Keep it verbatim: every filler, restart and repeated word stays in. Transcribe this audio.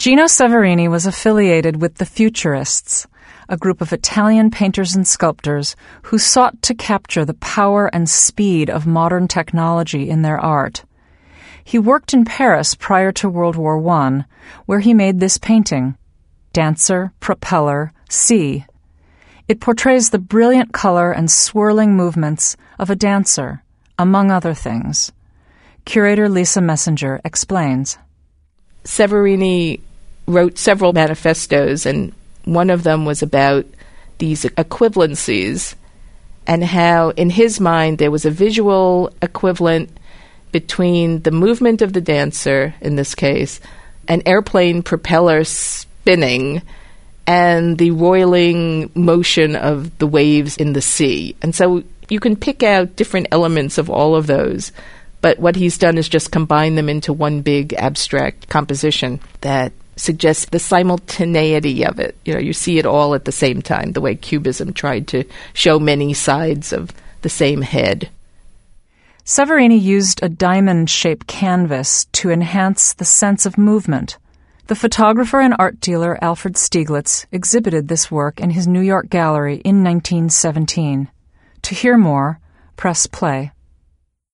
Gino Severini was affiliated with the Futurists, a group of Italian painters and sculptors who sought to capture the power and speed of modern technology in their art. He worked in Paris prior to World War One, where he made this painting, Dancer, Propeller, Sea. It portrays the brilliant color and swirling movements of a dancer, among other things. Curator Lisa Messenger explains. Severini wrote several manifestos, and one of them was about these equivalencies and how, in his mind, there was a visual equivalent between the movement of the dancer, in this case, an airplane propeller spinning, and the roiling motion of the waves in the sea. And so you can pick out different elements of all of those, but what he's done is just combine them into one big abstract composition that suggests the simultaneity of it. You know, you see it all at the same time, the way Cubism tried to show many sides of the same head. Severini used a diamond-shaped canvas to enhance the sense of movement. The photographer and art dealer Alfred Stieglitz exhibited this work in his New York gallery in nineteen seventeen. To hear more, press play.